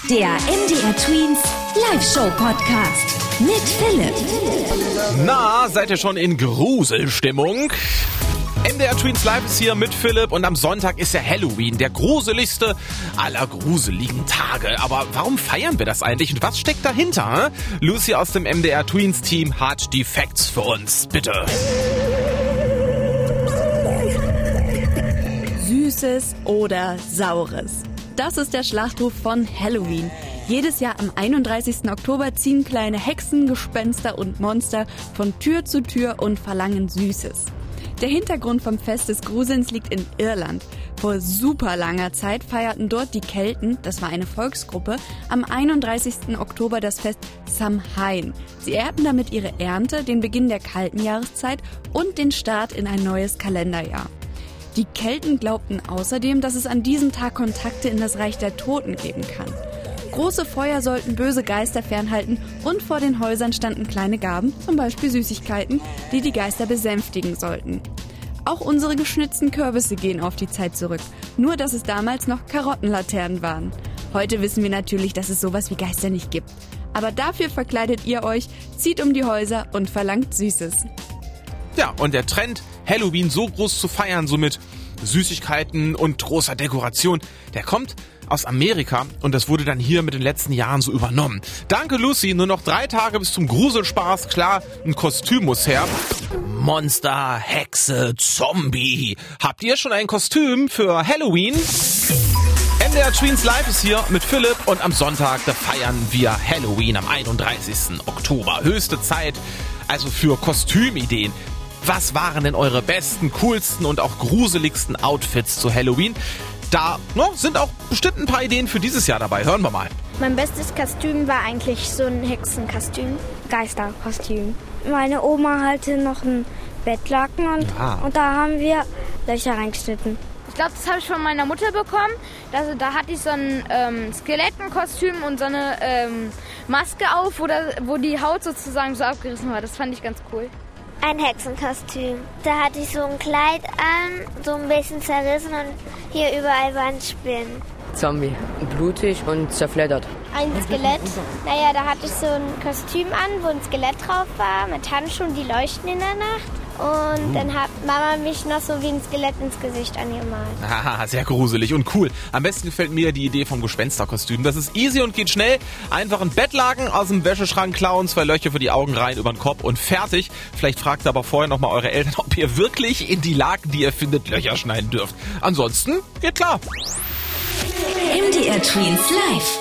Der MDR Tweens Live-Show-Podcast mit Philipp. Na, seid ihr schon in Gruselstimmung? MDR Tweens Live ist hier mit Philipp und am Sonntag ist ja Halloween, der gruseligste aller gruseligen Tage. Aber warum feiern wir das eigentlich und was steckt dahinter? Lucy aus dem MDR Tweens Team hat die Facts für uns. Bitte. Süßes oder Saures? Das ist der Schlachtruf von Halloween. Jedes Jahr am 31. Oktober ziehen kleine Hexen, Gespenster und Monster von Tür zu Tür und verlangen Süßes. Der Hintergrund vom Fest des Gruselns liegt in Irland. Vor super langer Zeit feierten dort die Kelten, das war eine Volksgruppe, am 31. Oktober das Fest Samhain. Sie ehrten damit ihre Ernte, den Beginn der kalten Jahreszeit und den Start in ein neues Kalenderjahr. Die Kelten glaubten außerdem, dass es an diesem Tag Kontakte in das Reich der Toten geben kann. Große Feuer sollten böse Geister fernhalten und vor den Häusern standen kleine Gaben, zum Beispiel Süßigkeiten, die die Geister besänftigen sollten. Auch unsere geschnitzten Kürbisse gehen auf die Zeit zurück, nur dass es damals noch Karottenlaternen waren. Heute wissen wir natürlich, dass es sowas wie Geister nicht gibt. Aber dafür verkleidet ihr euch, zieht um die Häuser und verlangt Süßes. Ja, und der Trend, Halloween so groß zu feiern, so mit Süßigkeiten und großer Dekoration, der kommt aus Amerika und das wurde dann hier mit den letzten Jahren so übernommen. Danke Lucy, nur noch 3 Tage bis zum Gruselspaß. Klar, ein Kostüm muss her. Monster, Hexe, Zombie. Habt ihr schon ein Kostüm für Halloween? MDR Tweens Live ist hier mit Philipp und am Sonntag, da feiern wir Halloween am 31. Oktober. Höchste Zeit also für Kostümideen. Was waren denn eure besten, coolsten und auch gruseligsten Outfits zu Halloween? Da sind auch bestimmt ein paar Ideen für dieses Jahr dabei. Hören wir mal. Mein bestes Kostüm war eigentlich so ein Hexenkostüm, Geisterkostüm. Meine Oma hatte noch einen Bettlaken und da haben wir Löcher reingeschnitten. Ich glaube, das habe ich von meiner Mutter bekommen. Also, da hatte ich so ein Skelettenkostüm und so eine Maske auf, wo die Haut sozusagen so abgerissen war. Das fand ich ganz cool. Ein Hexenkostüm. Da hatte ich so ein Kleid an, so ein bisschen zerrissen und hier überall waren Spinnen. Zombie. Blutig und zerfleddert. Ein Skelett. Naja, da hatte ich so ein Kostüm an, wo ein Skelett drauf war, mit Handschuhen, die leuchten in der Nacht. Und dann hat Mama mich noch so wie ein Skelett ins Gesicht angemalt. Haha, sehr gruselig und cool. Am besten gefällt mir die Idee vom Gespensterkostüm. Das ist easy und geht schnell. Einfach ein Bettlaken aus dem Wäscheschrank klauen, 2 Löcher für die Augen rein, über den Kopf und fertig. Vielleicht fragt aber vorher nochmal eure Eltern, ob ihr wirklich in die Laken, die ihr findet, Löcher schneiden dürft. Ansonsten geht klar. MDR Tweens Live.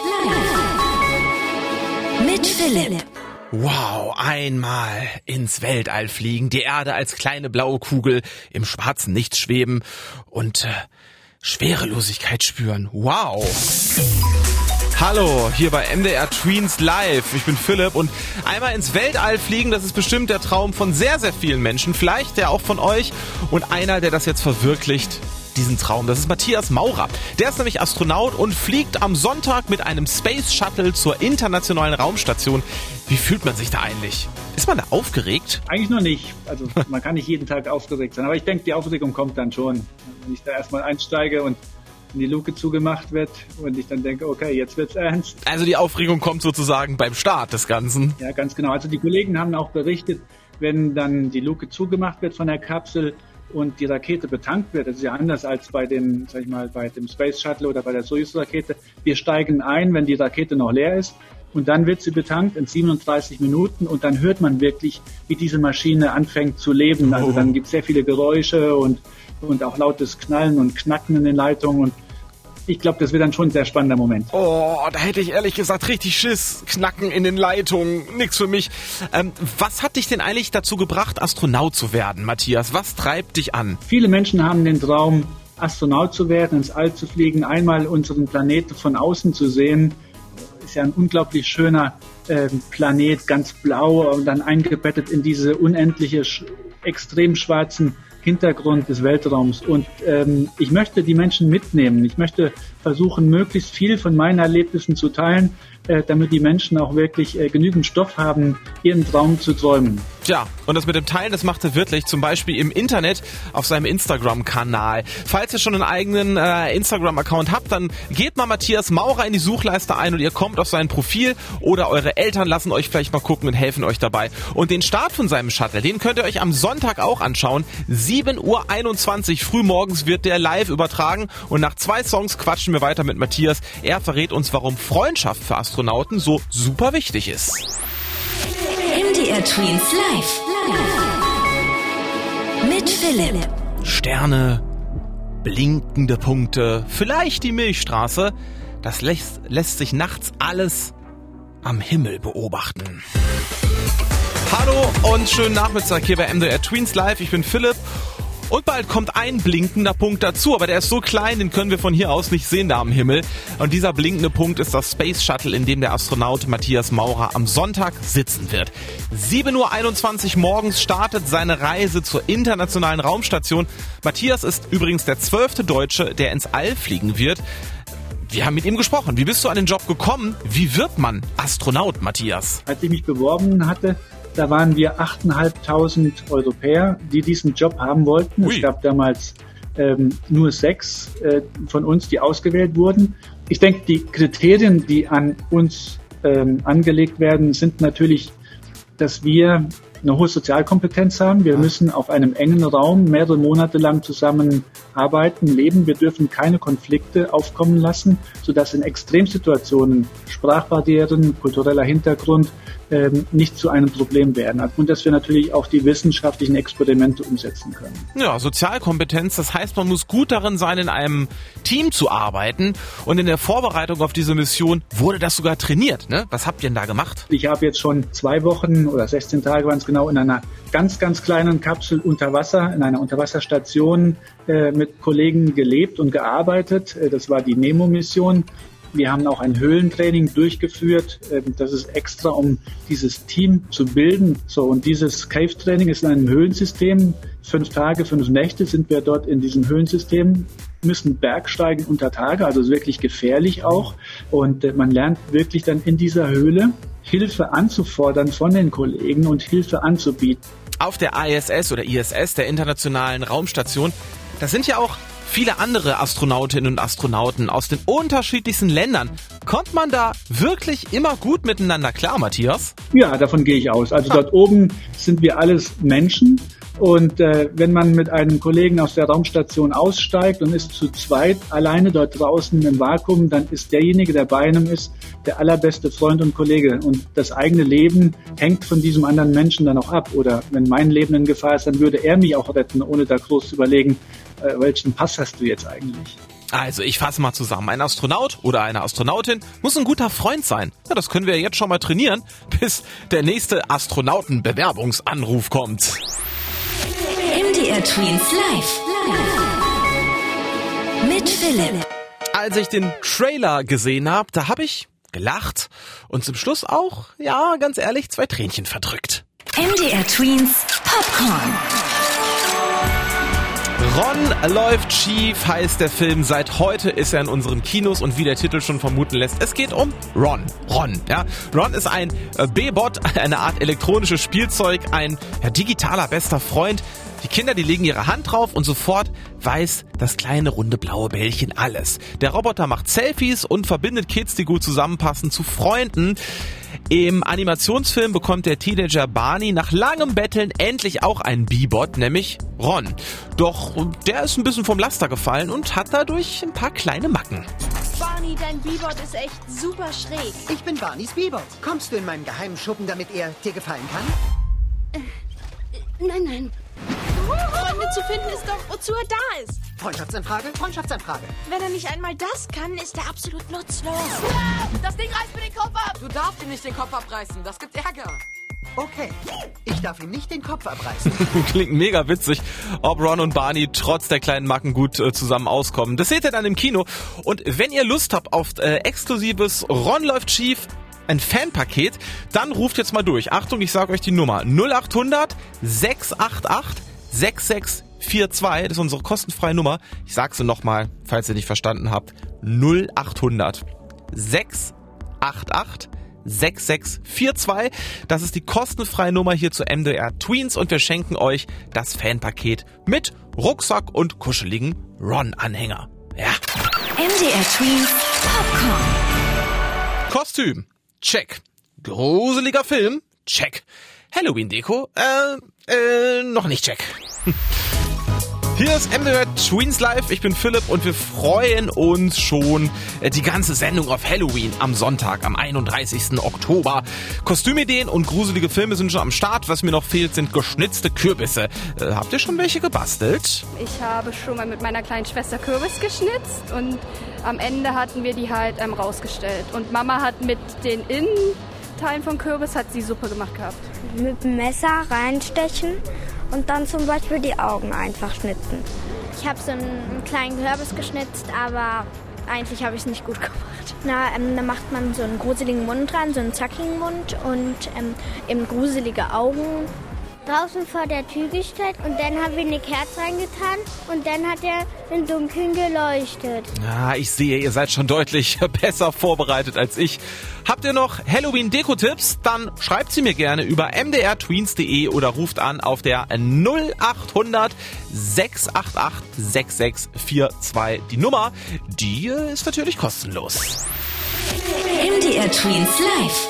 Mit Philipp. Wow, einmal ins Weltall fliegen, die Erde als kleine blaue Kugel im schwarzen Nichts schweben und Schwerelosigkeit spüren. Wow. Hallo, hier bei MDR Tweens Live. Ich bin Philipp und einmal ins Weltall fliegen, das ist bestimmt der Traum von sehr, sehr vielen Menschen. Vielleicht ja auch von euch. Und einer, der das jetzt verwirklicht, diesen Traum, das ist Matthias Maurer. Der ist nämlich Astronaut und fliegt am Sonntag mit einem Space Shuttle zur internationalen Raumstation. Wie fühlt man sich da eigentlich? Ist man da aufgeregt? Eigentlich noch nicht. Also man kann nicht jeden Tag aufgeregt sein. Aber ich denke, die Aufregung kommt dann schon. Wenn ich da erstmal einsteige und die Luke zugemacht wird und ich dann denke, okay, jetzt wird's ernst. Also die Aufregung kommt sozusagen beim Start des Ganzen. Ja, ganz genau. Also die Kollegen haben auch berichtet, wenn dann die Luke zugemacht wird von der Kapsel und die Rakete betankt wird, das ist ja anders als bei dem, bei dem Space Shuttle oder bei der Soyuz-Rakete. Wir steigen ein, wenn die Rakete noch leer ist und dann wird sie betankt in 37 Minuten und dann hört man wirklich, wie diese Maschine anfängt zu leben. Also dann gibt es sehr viele Geräusche und auch lautes Knallen und Knacken in den Leitungen und ich glaube, das wird dann schon ein sehr spannender Moment. Oh, da hätte ich ehrlich gesagt richtig Schiss. Knacken in den Leitungen, nix für mich. Was hat dich denn eigentlich dazu gebracht, Astronaut zu werden, Matthias? Was treibt dich an? Viele Menschen haben den Traum, Astronaut zu werden, ins All zu fliegen, einmal unseren Planeten von außen zu sehen. Ist ja ein unglaublich schöner Planet, ganz blau und dann eingebettet in diese unendliche, extrem schwarzen Hintergrund des Weltraums und ich möchte die Menschen mitnehmen. Ich möchte versuchen, möglichst viel von meinen Erlebnissen zu teilen, damit die Menschen auch wirklich genügend Stoff haben, ihren Traum zu träumen. Tja, und das mit dem Teilen, das macht er wirklich, zum Beispiel im Internet auf seinem Instagram-Kanal. Falls ihr schon einen eigenen Instagram-Account habt, dann geht mal Matthias Maurer in die Suchleiste ein und ihr kommt auf sein Profil oder eure Eltern lassen euch vielleicht mal gucken und helfen euch dabei. Und den Start von seinem Shuttle, den könnt ihr euch am Sonntag auch anschauen. 7:21 Uhr frühmorgens wird der live übertragen und nach 2 Songs quatschen wir weiter mit Matthias. Er verrät uns, warum Freundschaft für Astronauten so super wichtig ist. MDR Tweens Live. Mit Philipp. Sterne, blinkende Punkte, vielleicht die Milchstraße. Das lässt sich nachts alles am Himmel beobachten. Hallo und schönen Nachmittag hier bei MDR Tweens Live. Ich bin Philipp. Und bald kommt ein blinkender Punkt dazu, aber der ist so klein, den können wir von hier aus nicht sehen da am Himmel. Und dieser blinkende Punkt ist das Space Shuttle, in dem der Astronaut Matthias Maurer am Sonntag sitzen wird. 7:21 Uhr morgens startet seine Reise zur internationalen Raumstation. Matthias ist übrigens der 12. Deutsche, der ins All fliegen wird. Wir haben mit ihm gesprochen. Wie bist du an den Job gekommen? Wie wird man Astronaut, Matthias? Als ich mich beworben hatte, da waren wir 8.500 Europäer, die diesen Job haben wollten. Ui. Es gab damals nur 6 von uns, die ausgewählt wurden. Ich denke, die Kriterien, die an uns angelegt werden, sind natürlich, dass wir eine hohe Sozialkompetenz haben. Wir müssen auf einem engen Raum mehrere Monate lang zusammenarbeiten, leben. Wir dürfen keine Konflikte aufkommen lassen, sodass in Extremsituationen Sprachbarrieren, kultureller Hintergrund nicht zu einem Problem werden. Und dass wir natürlich auch die wissenschaftlichen Experimente umsetzen können. Ja, Sozialkompetenz, das heißt, man muss gut darin sein, in einem Team zu arbeiten. Und in der Vorbereitung auf diese Mission wurde das sogar trainiert, ne? Was habt ihr denn da gemacht? Ich habe jetzt schon 2 Wochen oder 16 Tage waren es genau in einer ganz, ganz kleinen Kapsel unter Wasser, in einer Unterwasserstation mit Kollegen gelebt und gearbeitet. Das war die Nemo-Mission. Wir haben auch ein Höhlentraining durchgeführt. Das ist extra, um dieses Team zu bilden. So, und dieses Cave-Training ist in einem Höhlensystem. 5 Tage, 5 Nächte sind wir dort in diesem Höhlensystem, müssen Bergsteigen unter Tage, also wirklich gefährlich auch. Und man lernt wirklich dann in dieser Höhle Hilfe anzufordern von den Kollegen und Hilfe anzubieten. Auf der ISS oder ISS, der Internationalen Raumstation, da sind ja auch viele andere Astronautinnen und Astronauten aus den unterschiedlichsten Ländern. Kommt man da wirklich immer gut miteinander klar, Matthias? Ja, davon gehe ich aus. Also dort oben sind wir alles Menschen. Und wenn man mit einem Kollegen aus der Raumstation aussteigt und ist zu zweit alleine dort draußen im Vakuum, dann ist derjenige, der bei einem ist, der allerbeste Freund und Kollege. Und das eigene Leben hängt von diesem anderen Menschen dann auch ab. Oder wenn mein Leben in Gefahr ist, dann würde er mich auch retten, ohne da groß zu überlegen, welchen Pass hast du jetzt eigentlich? Also, ich fasse mal zusammen. Ein Astronaut oder eine Astronautin muss ein guter Freund sein. Ja, das können wir jetzt schon mal trainieren, bis der nächste Astronautenbewerbungsanruf kommt. MDR Tweens Live. Mit Philipp. Als ich den Trailer gesehen habe, da habe ich gelacht und zum Schluss auch, ja, ganz ehrlich, 2 Tränchen verdrückt. MDR Tweens Popcorn. Ron läuft schief heißt der Film. Seit heute ist er in unseren Kinos und wie der Titel schon vermuten lässt, es geht um Ron. Ja. Ron ist ein B-Bot, eine Art elektronisches Spielzeug, ein digitaler bester Freund. Die Kinder, die legen ihre Hand drauf und sofort weiß das kleine runde blaue Bällchen alles. Der Roboter macht Selfies und verbindet Kids, die gut zusammenpassen, zu Freunden. Im Animationsfilm bekommt der Teenager Barney nach langem Betteln endlich auch einen B-Bot, nämlich Ron. Doch der ist ein bisschen vom Laster gefallen und hat dadurch ein paar kleine Macken. Barney, dein B-Bot ist echt super schräg. Ich bin Barneys B-Bot. Kommst du in meinen geheimen Schuppen, damit er dir gefallen kann? Nein. Freunde zu finden ist doch, wozu er da ist. Freundschaftsanfrage? Freundschaftsanfrage. Wenn er nicht einmal das kann, ist er absolut nutzlos. Das Ding reißt mir den Kopf ab! Du darfst ihm nicht den Kopf abreißen, das gibt Ärger. Okay, ich darf ihm nicht den Kopf abreißen. Klingt mega witzig, ob Ron und Barney trotz der kleinen Macken gut zusammen auskommen. Das seht ihr dann im Kino. Und wenn ihr Lust habt auf exklusives Ron läuft schief, ein Fanpaket, dann ruft jetzt mal durch. Achtung, ich sage euch die Nummer 0800 688 66 6642, das ist unsere kostenfreie Nummer. Ich sag's sie nochmal, falls ihr nicht verstanden habt. 0800 688 6642. Das ist die kostenfreie Nummer hier zu MDR Tweens und wir schenken euch das Fanpaket mit Rucksack und kuscheligen Ron-Anhänger. Ja. MDR Tweens Popcorn. Kostüm. Check. Gruseliger Film. Check. Halloween-Deko. Noch nicht check. Hier ist MDR Tweens Live, ich bin Philipp und wir freuen uns schon die ganze Sendung auf Halloween am Sonntag, am 31. Oktober. Kostümideen und gruselige Filme sind schon am Start. Was mir noch fehlt, sind geschnitzte Kürbisse. Habt ihr schon welche gebastelt? Ich habe schon mal mit meiner kleinen Schwester Kürbis geschnitzt und am Ende hatten wir die halt rausgestellt. Und Mama hat mit den Innenteilen von Kürbis hat sie Suppe gemacht gehabt. Mit dem Messer reinstechen und dann zum Beispiel die Augen einfach schnitzen. Ich habe so einen kleinen Kürbis geschnitzt, aber eigentlich habe ich es nicht gut gemacht. Da macht man so einen gruseligen Mund dran, so einen zackigen Mund und eben gruselige Augen. Draußen vor der Tür gestellt und dann haben wir eine Kerze reingetan und dann hat er im Dunkeln geleuchtet. Ja, ich sehe, ihr seid schon deutlich besser vorbereitet als ich. Habt ihr noch Halloween-Deko-Tipps? Dann schreibt sie mir gerne über mdrtweens.de oder ruft an auf der 0800 688 6642. Die Nummer, die ist natürlich kostenlos. MDR Tweens Live.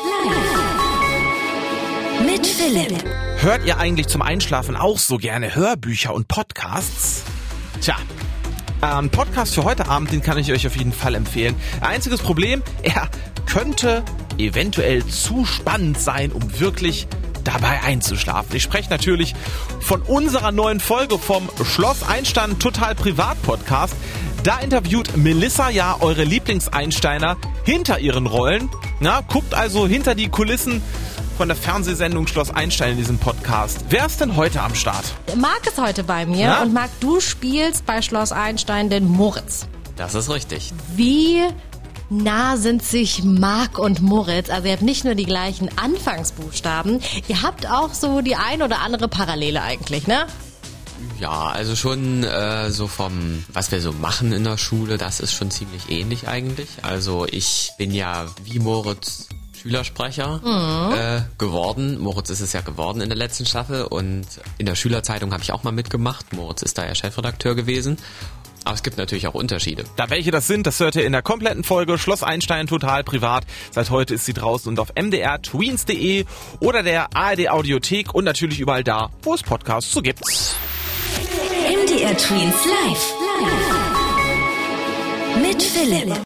Mit Philipp. Hört ihr eigentlich zum Einschlafen auch so gerne Hörbücher und Podcasts? Tja, ein Podcast für heute Abend, den kann ich euch auf jeden Fall empfehlen. Einziges Problem, er könnte eventuell zu spannend sein, um wirklich dabei einzuschlafen. Ich spreche natürlich von unserer neuen Folge vom Schloss Einstein Total Privat Podcast. Da interviewt Melissa ja eure Lieblingseinsteiner hinter ihren Rollen. Na, guckt also hinter die Kulissen von der Fernsehsendung Schloss Einstein in diesem Podcast. Wer ist denn heute am Start? Marc ist heute bei mir. Ja? Und Marc, du spielst bei Schloss Einstein den Moritz. Das ist richtig. Wie nah sind sich Marc und Moritz? Also ihr habt nicht nur die gleichen Anfangsbuchstaben, ihr habt auch so die ein oder andere Parallele eigentlich, ne? Ja, also schon so vom, was wir so machen in der Schule, das ist schon ziemlich ähnlich eigentlich. Also ich bin ja wie Moritz Schülersprecher geworden. Moritz ist es ja geworden in der letzten Staffel und in der Schülerzeitung habe ich auch mal mitgemacht. Moritz ist da ja Chefredakteur gewesen. Aber es gibt natürlich auch Unterschiede. Da welche das sind, das hört ihr in der kompletten Folge Schloss Einstein Total Privat. Seit heute ist sie draußen und auf mdrtweens.de oder der ARD Audiothek und natürlich überall da, wo es Podcasts so gibt. MDR Tweens Live. Mit Philipp.